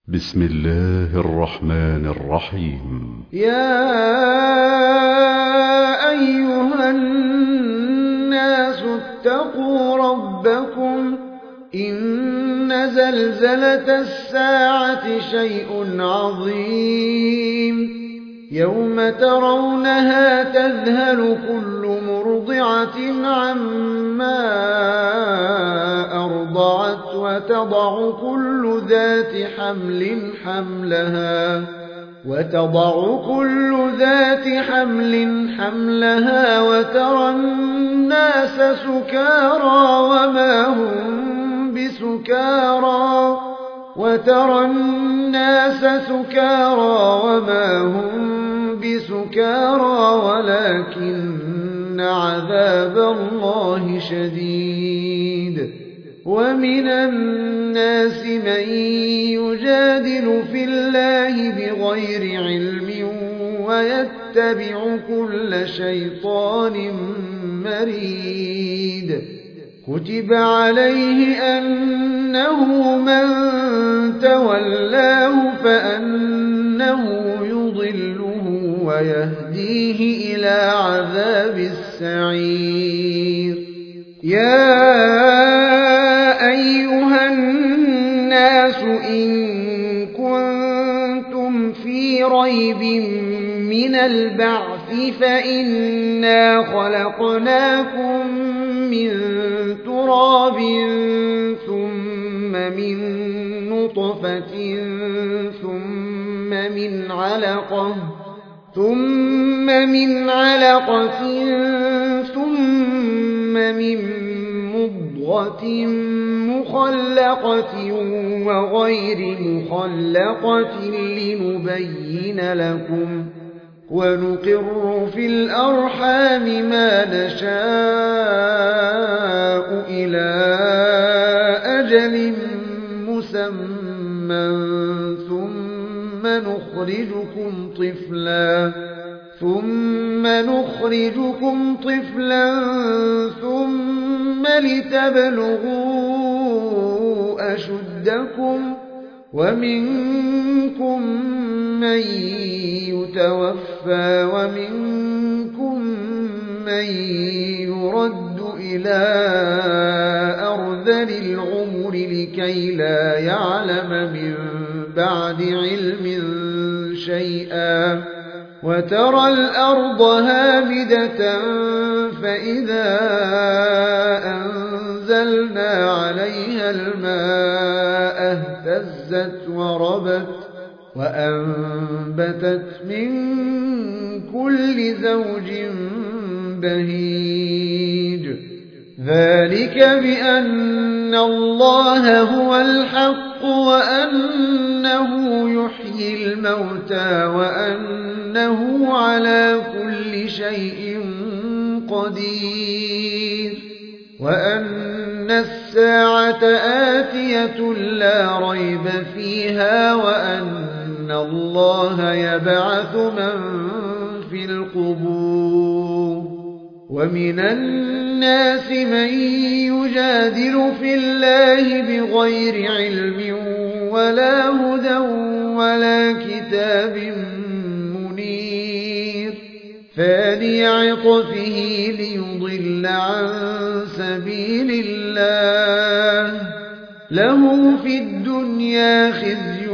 بسم الله الرحمن الرحيم. يا أيها الناس اتقوا ربكم إن زلزلة الساعة شيء عظيم يوم ترونها تذهل كل مرضعة عما أرضعت وتضع كل ذات حمل حملها وترى الناس سكارى وما هم بسكارى ولكن عذاب الله شديد. ومن الناس من يجادل في الله بغير علم ويتبع كل شيطان مريد. كتب عليه أنه من تولاه فأنه يضله ويهديه إلى عذاب السعير. يا أيها الناس إن كنتم في ريب من البعث فإنا خلقناكم من تراب ثم من نطفة ثم من علقة ثم من مضغة مخلقة وغير مخلقة لنبين لكم ونقر في الأرحام ما نشاء إلى أجل مسمى ثم نخرجكم طفلا ثم لتبلغوا أشدكم ومنكم من يتوفى ومنكم من يرد إلى أرذل العمر لكي لا يعلم من بعد علم شيئا. وترى الأرض هامدة فإذا أنزلنا عليها الماء اهتزت وربت وأنبتت من كل زوج بهيج. ذلك بأن الله هو الحق وأنه يحيي الموتى وأنه على كل شيء قدير وأن الساعة آتية لا ريب فيها وأن الله يبعث من في القبور. ومن الناس من يجادل في الله بغير علم ولا هدى ولا كتاب منير ثاني عطفه ليضل عن سبيل الله له في الدنيا خزي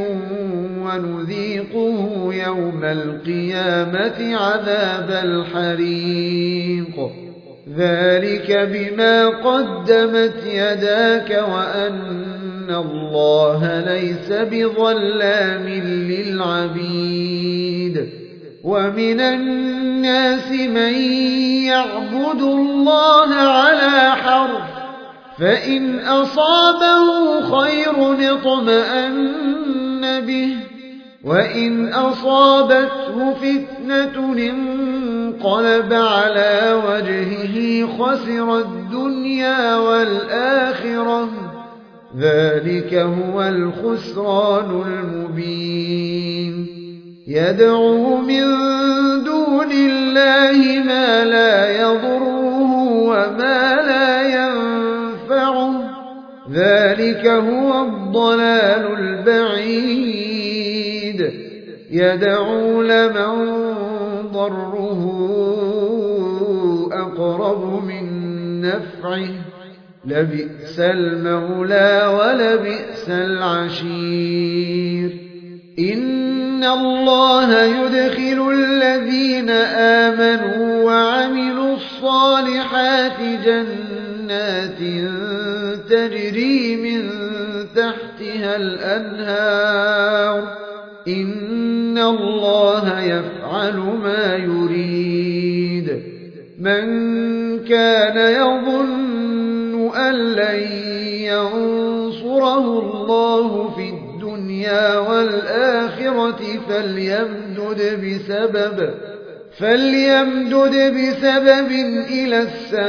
ونذيقه يوم القيامة عذاب الحريق. ذلك بما قدمت يداك وأن الله ليس بظلام للعبيد. ومن الناس من يعبد الله على حرف فإن أصابه خير اطمأن به وإن أصابته فتنة انقلب على وجهه خسر الدنيا والآخرة ذلك هو الخسران المبين. يدعو من دون الله ما لا يضره وما لا ينفعه ذلك هو الضلال البعيد. شديد يدعو لمن ضره أقرب من نفعه لبئس المولى ولبئس العشير إن الله يدخل الذين آمنوا وعملوا الصالحات جنات تجري من تحتها الأنهار إن الله يفعل ما يريد من كان يظن أن لن ينصره الله في الدنيا والآخرة فليمدد بسبب إلى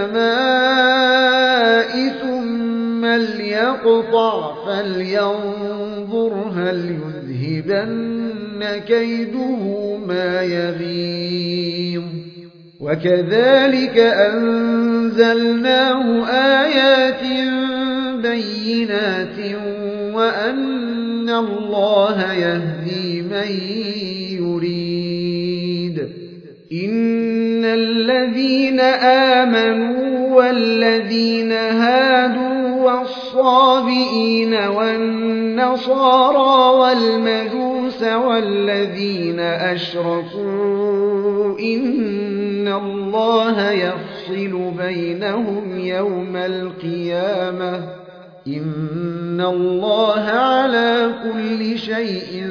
السماء ثم ليقطع فلينظر هل يذهبن كيده ما يغيظ وكذلك أنزلناه آيات بينات وأن الله يهدي من يريد إن الذين آمنوا والذين هادوا والصابئين والنصارى والمجوس والذين أشركوا إن الله يفصل بينهم يوم القيامة إن الله على كل شيء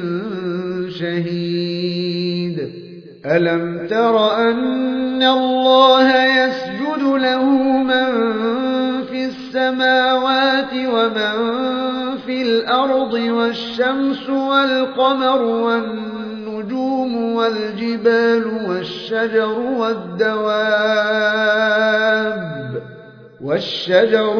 شهيد ألم تر أن الله يسجد له من في السماوات ومن في الأرض والشمس والقمر والنجوم والجبال والشجر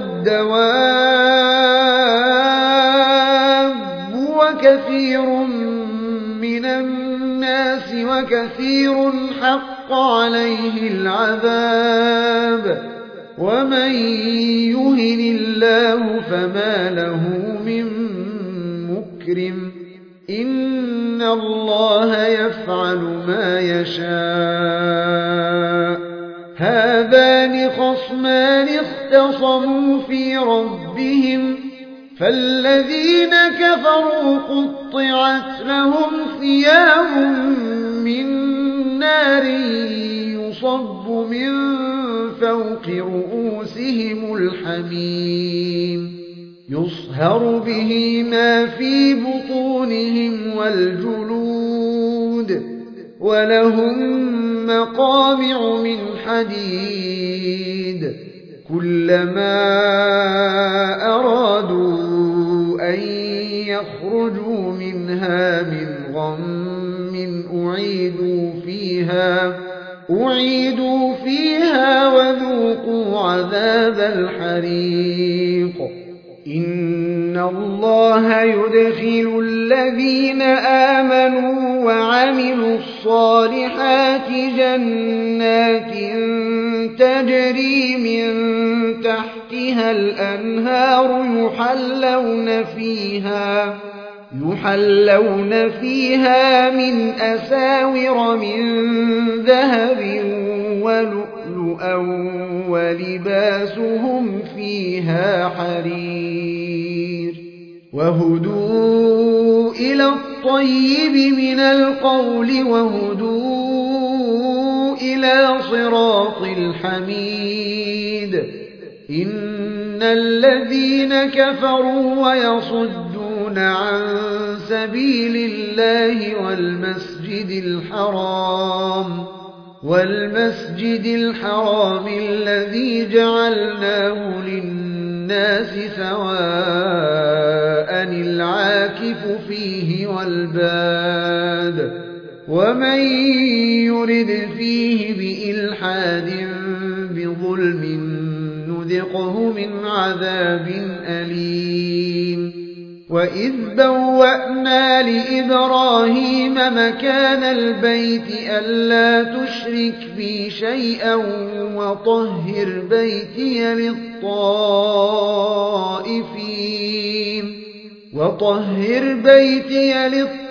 والدواب وكثير من الناس وكثير حق عليه العذاب ومن يهن الله فما له من مكرم إن الله يفعل ما يشاء هذان خصمان اختصموا في ربهم فالذين كفروا قطعت لهم ثياب من نار يصب من فوق رؤوسهم الحميم يصهر به ما في بطونهم والجلود ولهم مقامع من حديد كلما أرادوا أن يخرجوا منها من غم أعيدوا فيها وذوقوا عذاب الحريق إن الله يدخل الذين آمنوا وعملوا الصالحات جنات تجري من تحتها الأنهار يحلون فيها من أساور من ذهب ولؤلؤا ولباسهم فيها حرير وهدوا إلى الطيب من القول وهدوا إلى صراط الحميد إن الذين كفروا ويصدون عن سبيل الله والمسجد الحرام الذي جعلناه للناس سواء العاكف فيه والباد ومن يرد فيه بإلحاد بظلم نذقه من عذاب أليم وإذ بوأنا لإبراهيم مكان البيت ألا تشرك بي شيئا وطهر وطهر بيتي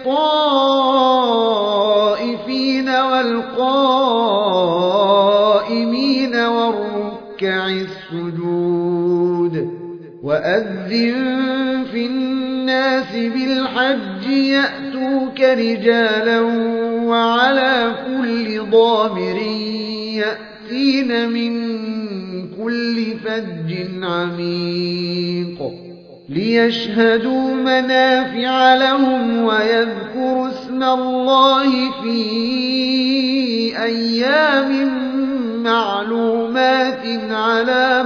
للطائفين والقائمين والركع السجود وأذن في الناس بالحج يأتوك رجالا وعلى كل ضامر يأتين من كل فج عميق ليشهدوا منافع لهم ويذكروا اسم الله في أيام معلومات على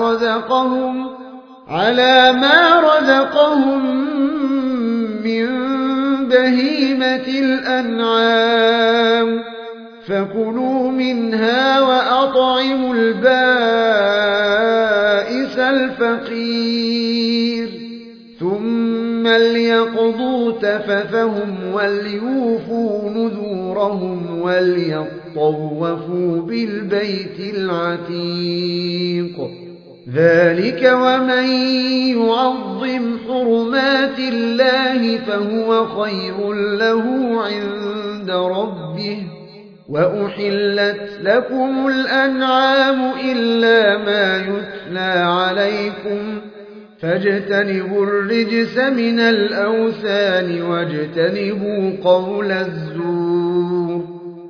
ما رزقهم من بهيمة الأنعام فكلوا منها وأطعموا البائس الفقير ثم ليقضوا تفثهم وليوفوا نذورهم وليطوفوا بالبيت العتيق ذلك ومن يعظم حرمات الله فهو خير له عند ربه وأحلت لكم الأنعام إلا ما يتلى عليكم فاجتنبوا الرجس من الأوثان واجتنبوا قول الزور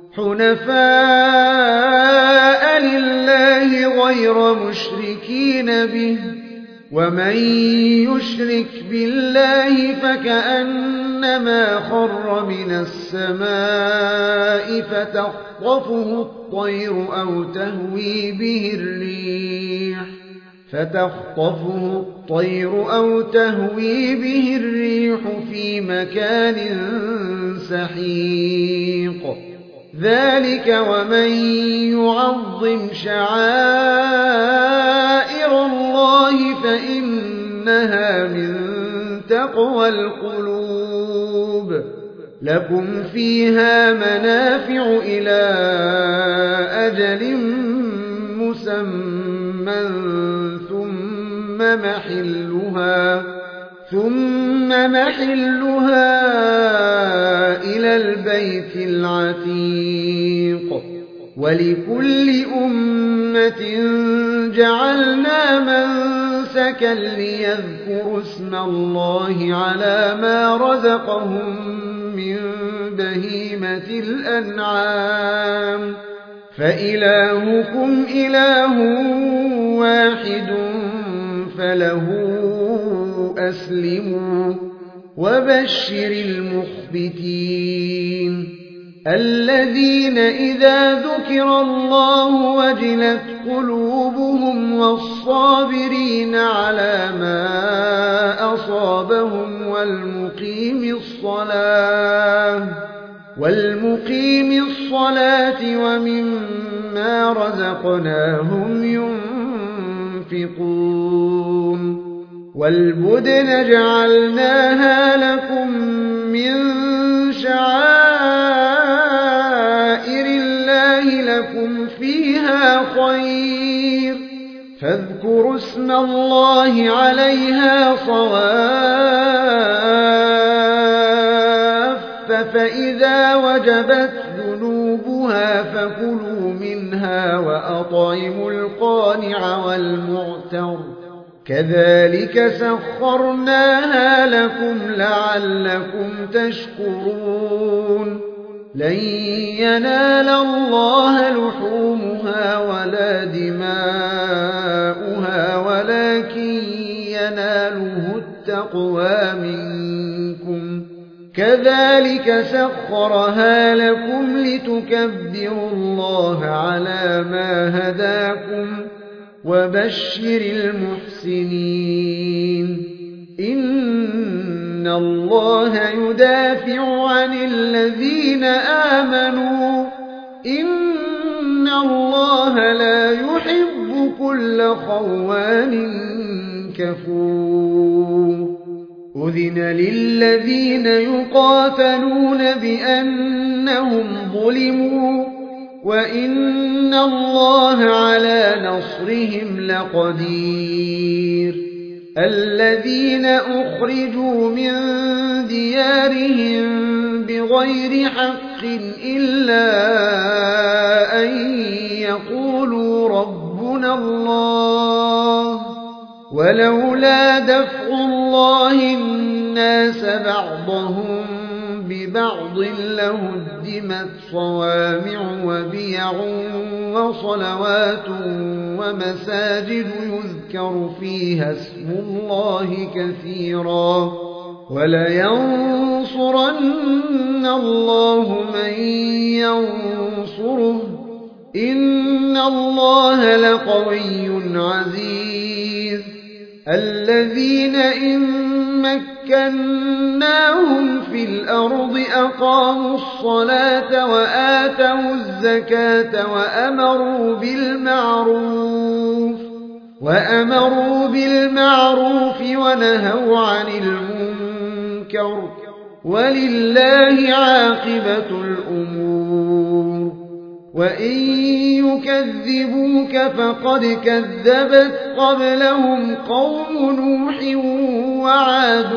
حنفاء لله غير مشركين به ومن يشرك بالله فكأنما خر من السماء فتخطفه الطير أو تهوي به الريح في مكان سحيق ذلك ومن يعظم شعائر الله فإنها من تقوى القلوب لكم فيها منافع إلى أجل مسمى ثم محلها إلى البيت العتيق ولكل أمة جعلنا منسكا ليذكروا اسم الله على ما رزقهم من بهيمة الأنعام فإلهكم إله واحد فله أسلموا وبشر المخبتين الذين إذا ذكر الله وجلت قلوبهم والصابرين على ما أصابهم والمقيم الصلاة ومما رزقناهم ينفقون والبدن جعلناها لكم من شعائر الله لكم فيها خير فاذكروا اسم الله عليها صواف فإذا وجبت ذنوبها فكلوا منها وأطعموا القانع والمعتر كذلك سخرناها لكم لعلكم تشكرون لن ينال الله لحومها ولا دماؤها ولكن يناله التقوى منكم كذلك سخرها لكم لتكبروا الله على ما هداكم وبشر المحسنين إن الله يدافع عن الذين آمنوا إن الله لا يحب كل خوان كفور أذن للذين يقاتلون بأنهم ظلموا وإن الله على نصرهم لقدير الذين أخرجوا من ديارهم بغير حق إلا أن يقولوا ربنا الله ولولا دفع الله الناس بعضهم ببعض لهدمت صوامع وبيع وصلوات ومساجد يذكر فيها اسم الله كثيرا ولينصرن الله من ينصره إن الله لقوي عزيز الذين إن مكناهم في الأرض أقاموا الصلاة وآتوا الزكاة وأمروا بالمعروف ونهوا عن المنكر ولله عاقبة الأمور وإن يكذبوك فقد كذبت قبلهم قوم نوح وعاد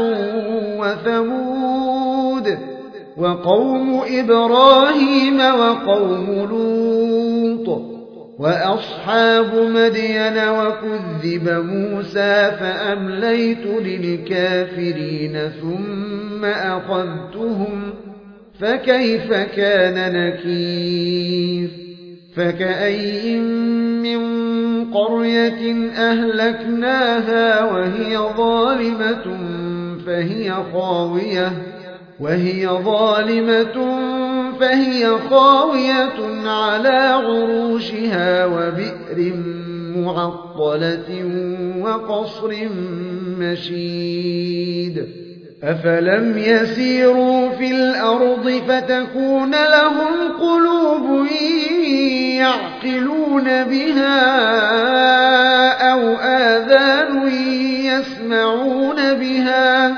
وثمود وقوم إبراهيم وقوم لوط وأصحاب مدين وكذب موسى فأمليت للكافرين ثم أخذتهم فكيف كان نكير فكأي من قرية أهلكناها وهي ظالمة فهي خاوية على عروشها وبئر معطلة وقصر مشيد أفلم يسيروا في الأرض فتكون لهم قلوب يعقلون بها أو آذان يسمعون بها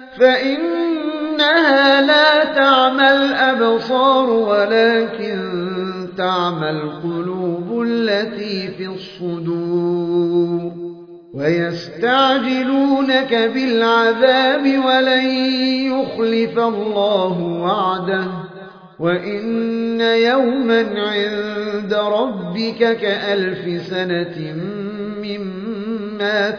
فإنها لا تعمى الأبصار ولكن تعمى القلوب التي في الصدور ويستعجلونك بالعذاب ولن يخلف الله وعده وإن يوما عند ربك كألف سنة مما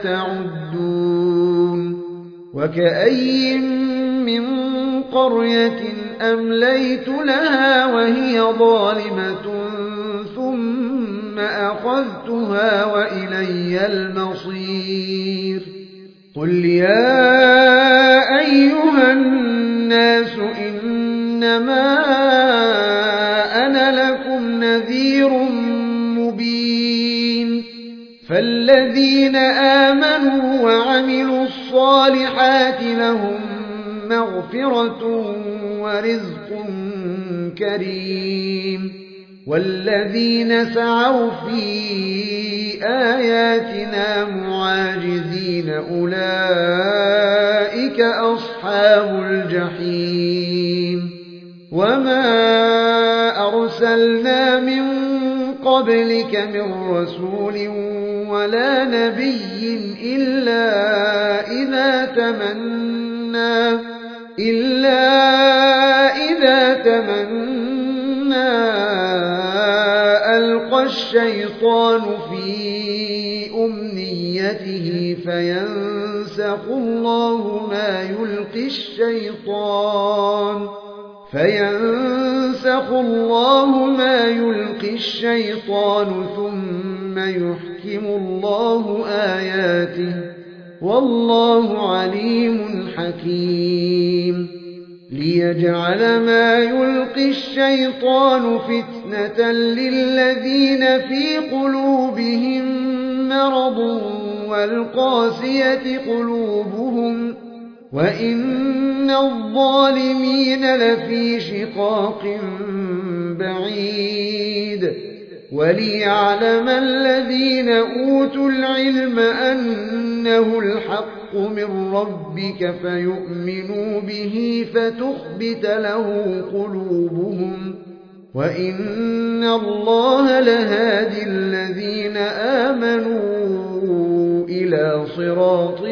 تعدون وكأي من قرية أمليت لها وهي ظالمة ثم أخذتها وإلي المصير قل يا أيها الناس إنما أنا لكم نذير مبين فالذين آمنوا وعملوا الصالحات لهم مغفرة ورزق كريم والذين سعوا في آياتنا معاجزين أولئك أصحاب الجحيم وما أرسلنا من قبلك من رسول ولا نبي إلا إذا تمنى ألقى الشيطان في أمنيته فينسخ الله ما يلقي الشيطان ثم يحكم الله آياته والله عليم حكيم ليجعل ما يلقي الشيطان فتنة للذين في قلوبهم مرض والقاسية قلوبهم وإن الظالمين لفي شقاق بعيد وليعلم الذين أوتوا العلم أنه الحق من ربك فيؤمنوا به فتخبت له قلوبهم وإن الله لهادي الذين آمنوا إلى إلى صراط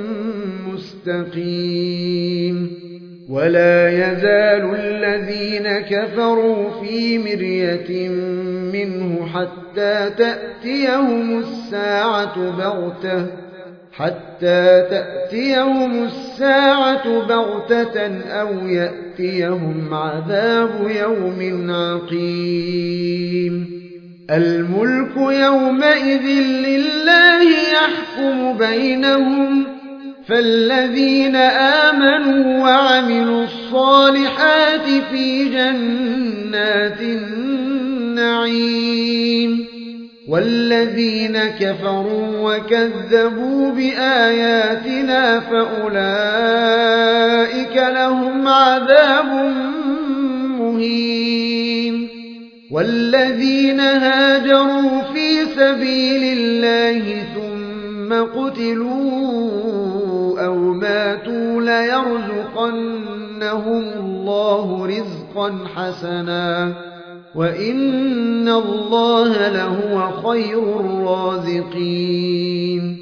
مستقيم ولا يزال الذين كفروا في مرية منه حتى تأتيهم الساعة بغتة أو يأتيهم عذاب يوم عقيم الملك يومئذ لله يحكم بينهم فالذين آمنوا وعملوا الصالحات في جنات النعيم والذين كفروا وكذبوا بآياتنا فأولئك لهم عذاب مهين والذين هاجروا في سبيل الله ثم قتلوا أو ماتوا ليرزقنهم الله رزقا حسنا وإن الله لهو خير الرازقين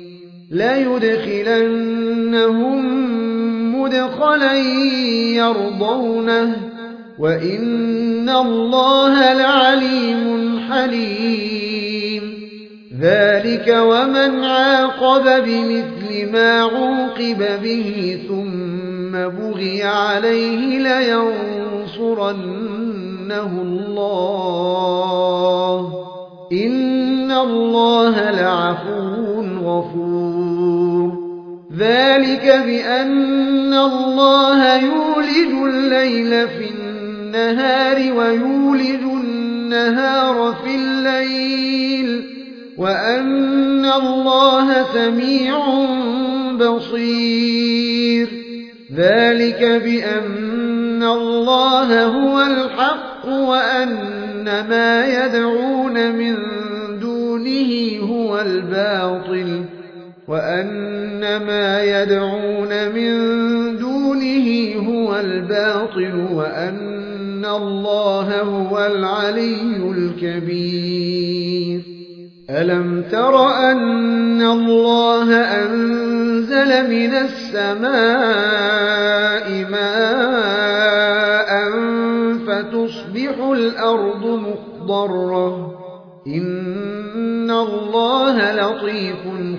ليدخلنهم مدخلا يرضونه وإن الله لعليم حليم ذلك ومن عاقب بمثل ما عوقب به ثم بغي عليه لينصرنه الله إن الله لعفو غفور ذلك بأن الله يولج الليل في النهار ويولج النهار في الليل وأن الله سميع بصير ذلك بأن الله هو الحق وأن ما يدعون من دونه هو الباطل وأن الله هو العلي الكبير ألم تر أن الله أنزل من السماء ماء فتصبح الأرض مخضرة إن الله لطيف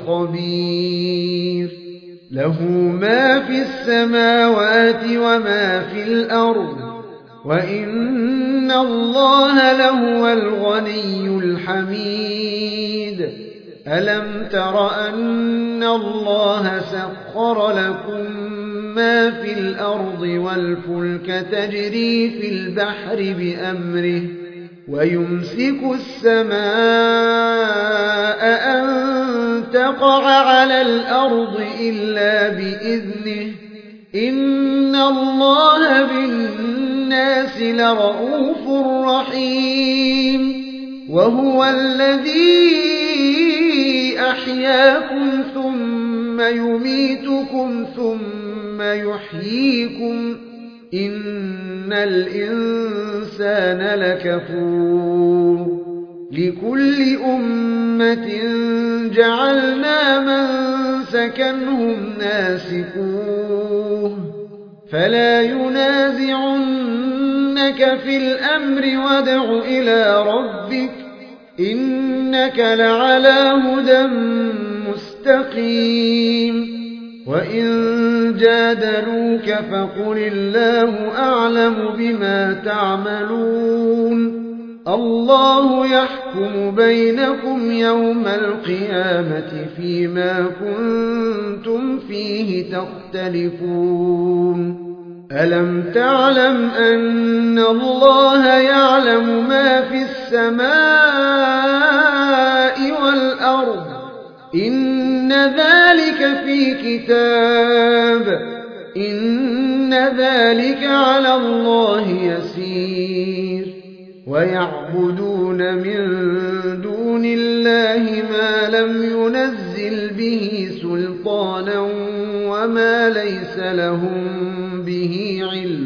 خبير له ما في السماوات وما في الأرض وإن الله لهو الغني الحميد ألم تر أن الله سخر لكم ما في الأرض والفلك تجري في البحر بأمره ويمسك السماء أن تقع على الأرض إلا بإذنه إن الله بالناس لرؤوف رحيم وهو الذي أحياكم ثم يميتكم ثم يحييكم إن الإنسان لكفور لكل أمة جعلنا من سكنهم ناسكوه فلا ينازعنك في الأمر وادع إلى ربك إنك لعلى هدى مستقيم وإن جادلوك فقل الله أعلم بما تعملون الله يحكم بينكم يوم القيامة فيما كنتم فيه تختلفون ألم تعلم أن الله يعلم ما في السماء والأرض إن ذلك في كتاب إن ذلك على الله يسير ويعبدون من دون الله ما لم ينزل به سلطانا وما ليس لهم به علم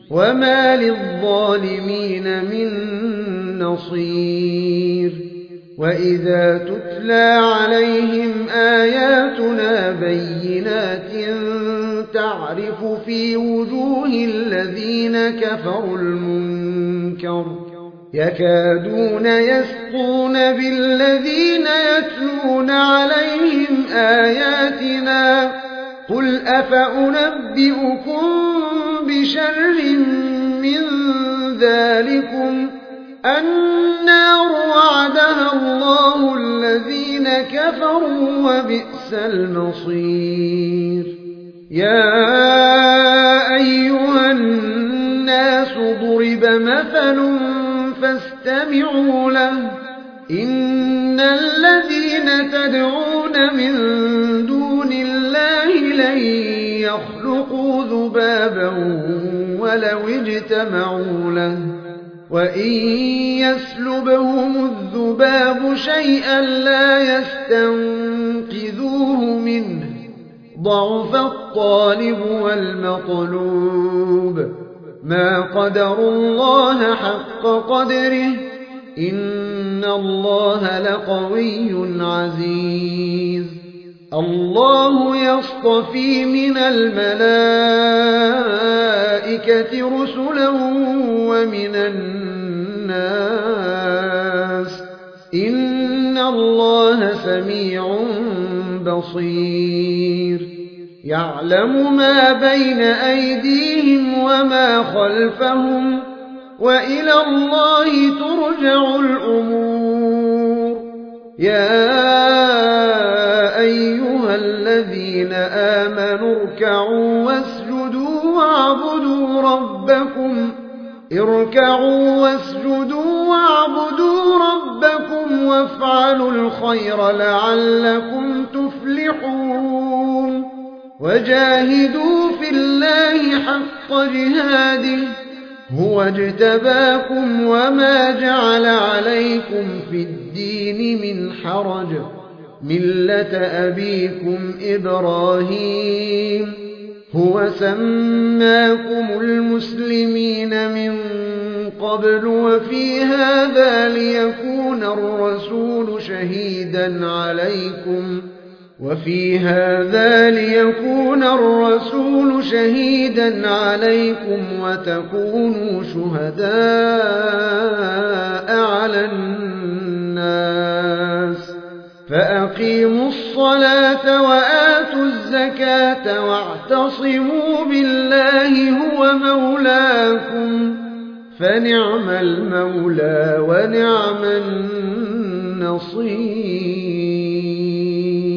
وما للظالمين من نصير وإذا تتلى عليهم آياتنا بينات تعرف في وجوه الذين كفروا المنكر يكادون يسطون بالذين يتلون عليهم آياتنا قل أفأنبئكم بشر من ذلكم النار وعدها الله الذين كفروا وبئس المصير يا أيها الناس ضرب مثل فاستمعوا له إن الذين تدعون من دون الله لن يخلقوا ذبابا ولو اجتمعوا له وإن يسلبهم الذباب شيئا لا يستنقذوه منه ضعف الطالب والمطلوب ما قدروا الله حق قدره إن الله لقوي عزيز الله يصطفي من الملائكة رسلا ومن الناس إن الله سميع بصير يعلم ما بين أيديهم وما خلفهم وإلى الله ترجع الأمور يا أيها الذين آمنوا اركعوا واسجدوا واعبدوا ربكم وافعلوا الخير لعلكم تفلحون وجاهدوا في الله حق جهاده هو اجتباكم وما جعل عليكم في الدين من حرج ملة أبيكم إبراهيم هو سماكم المسلمين من قبل وفي هذا ليكون الرسول شهيدا عليكم وتكونوا شهداء على الناس فأقيموا الصلاة وآتوا الزكاة واعتصموا بالله هو مولاكم فنعم المولى ونعم النصير